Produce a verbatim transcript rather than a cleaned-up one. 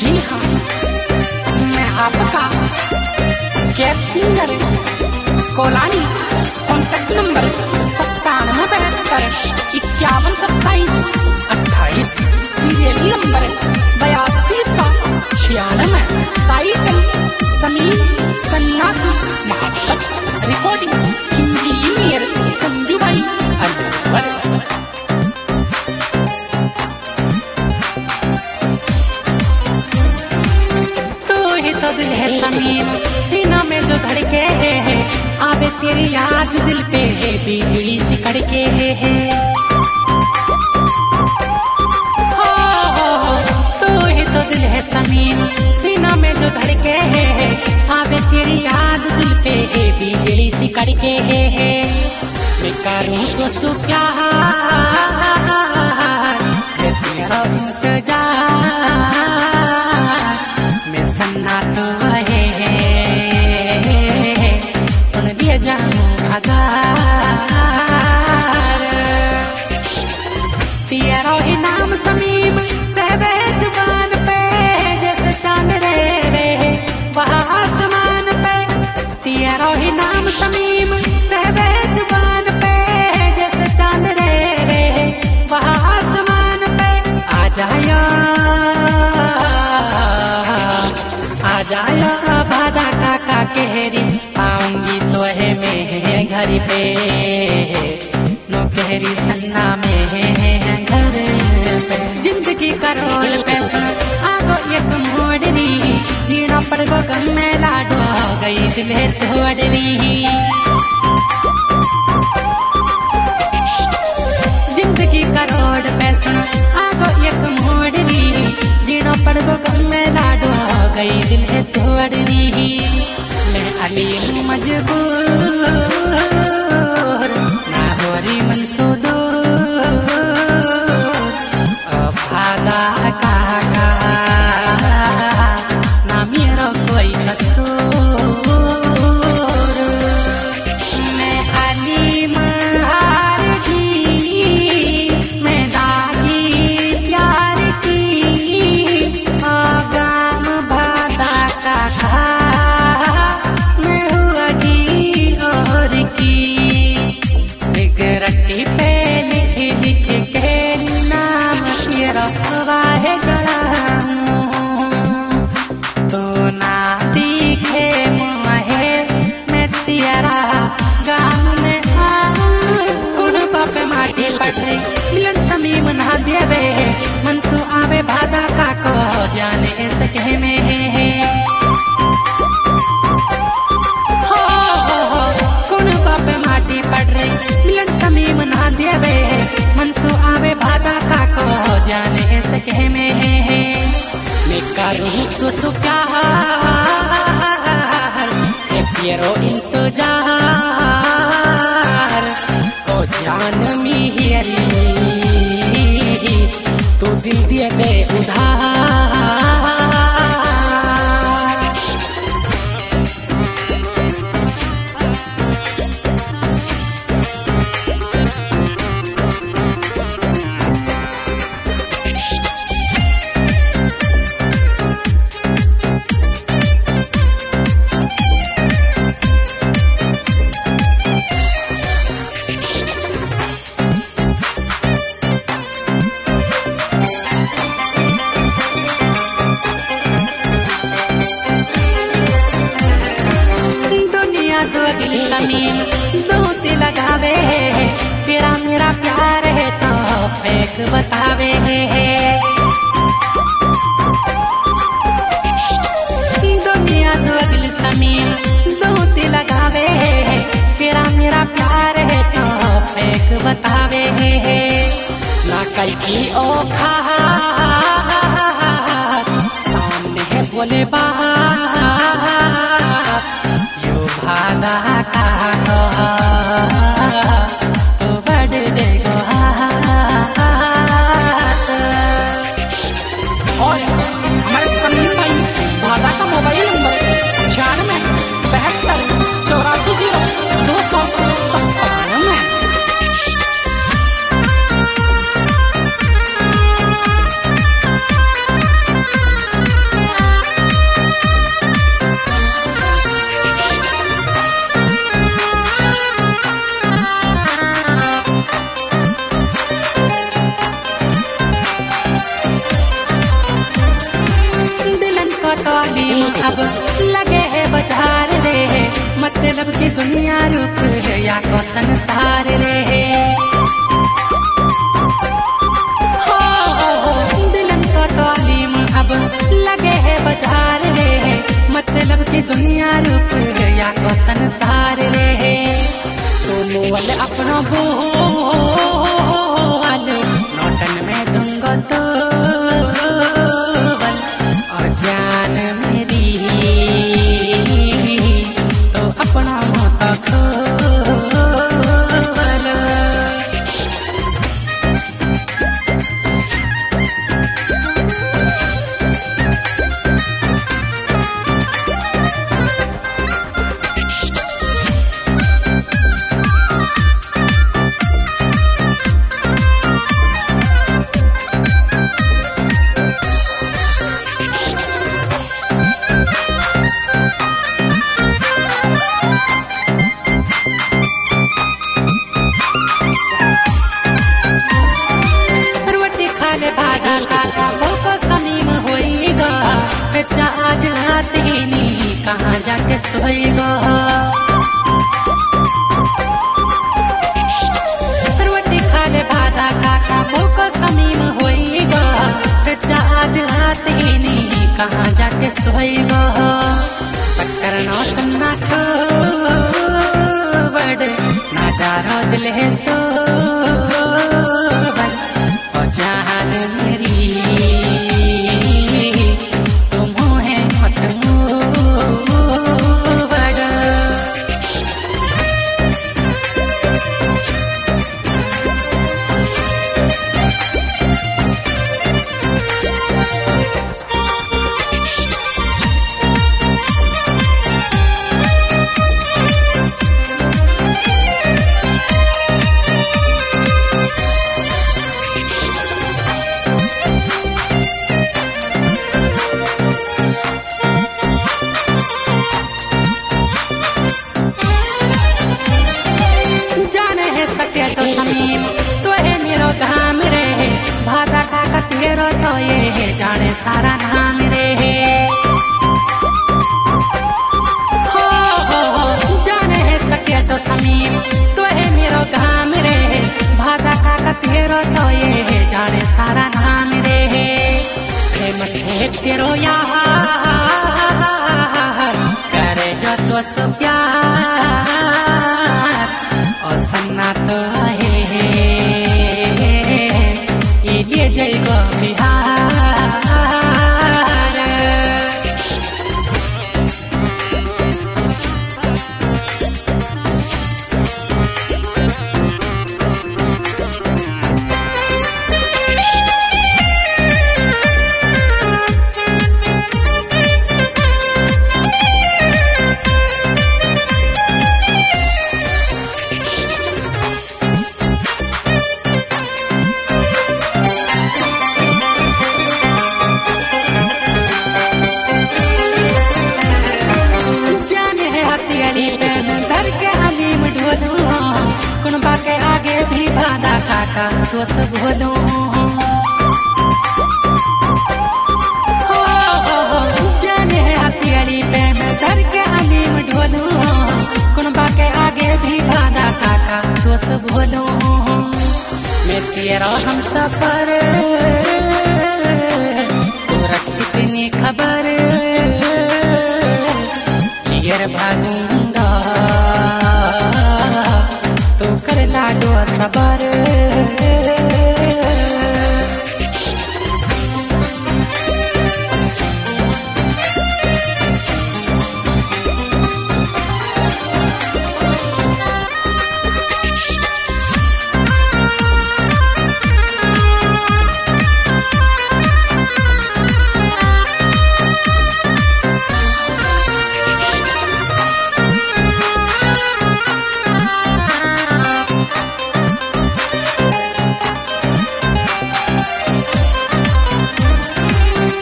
जी हाँ, मैं आपका कैब सिंगर कोलानी। कॉन्टैक्ट नंबर सत्तानवे बहत्तर इक्यावन सत्ताईस अट्ठाईस। सीरियल नंबर बयासी सात छियानवे। टाइटल समीर सन्नाटी मोहब्बत। रिकॉर्डिंग इंजीनियर संजू भाई अल्लूर। तो दिल है समीम सीना में जो धड़के है, आवे तेरी याद दिल पे है बिजली सी कड़के है। तो ही तो दिल है समीम सीना में जो धड़के है, आवे तेरी याद दिल पे है बिजली सी कड़के है। मैं करूँ तो सु प्यार तेरा इंतजार में सन्नाटा है, सुन दिया जाऊं अगार। तेरा ही नाम समीम रहवे जुबान पे, जैसे चांद रहवे वहाँ आसमान पे। तेरा ही नाम समीम रहवे जुबान पे, जैसे चांद रहवे वहाँ आसमान पे। आ जाया आ जाया भादा काका कहरी, आऊंगी तो है मैं घर पे। नौकरी सन्ना में है घर पे। जिंदगी का रोल पे सुन आगो एक मोड़नी, जीना पड़ गो गम में लाडो गई दिल है तोड़नी। जिंदगी का रोड पे सुन आगो एक मोड़नी, जीना पड़ गो गम में लाडो गई दिल है तोड़नी। मैं अली मजबूर ना हो रही मनसूदूर, भादा काका ना मेरा कोई कसूर। मैं अली महार की, मैं दागी प्यार की, आगाम भादा काका मैं हुआ जी और की। सिगरेटी पे लिख लिख के नाम तेरा वाहे गलाऊं, तो ना दिखे मुहे मैं तेरा गाँव में आऊं। कुण बाप माटी पटे मिलन समीम ना देवे, मनसू आवे भादा का को जाने सके में है। हो हो हो कुण बाप माटी पट रही मिलन समीम ना देवे, मनसू आवे भादा का को जाने सके में है। मैं करूँ तो सु प्यार तेरो इंतजार, ओ जान मेरी तू दिल दिए दे उधार। समीम दूत लगावे है, तेरा मेरा प्यार है तो फेंक बतावे है। दुनिया तो अगल समीम दूत लगावे है, तेरा मेरा प्यार है तो फेंक बतावे है। ना कई की औखा सामने है बोले बात, भादा का तो बढ़ देगो हाथ। और हमारे समीर भाई भादा का मोबाइल नंबर छियानवे बहत्तर चौरासी जीरो दो सौ सत्तानवे। तालीम अब लगे है बाजार रे, मतलब की दुनिया रूप है या को संसार रे। हो दिलन तो तालीम अब लगे है बाजार रे, मतलब की दुनिया रूप है या को संसार रे। तो मोल अपना बोल नोटन में दूंगा तो और जान मेरी तो अपना मोता खोल। भागा काका बहुत समीम होएगा, बेटा आज रात ही नहीं कहाँ जाके सोएगा। रोटी खाले भागा काका बहुत समीम होएगा, बेटा आज रात ही नहीं कहाँ जाके सोएगा। शक्कर ना सुनना छोड़ नजारा दिल है तो जान मेरी तुम है मत बड़ा। सके तो समीम तो है मेरो धाम रे, भादा काका तेरो तो ये है जाने सारा नाम रे। हो हो हो जाने है सके तो समीम तो है मेरो धाम रे, भादा काका तेरो तो ये है जाने सारा नाम रे। फेमस है तेरो यार करे जो तो सब प्यार और सन्ना तो है ये जय गो बिहार। के आगे भी भादा काका तो सब भोलो। हो हो हो जाने हथियारी पे मैं धर के अलीम ढोलू, कुनबा के आगे भी भादा काका तो सब भोलो। मैं तेरा हम सफर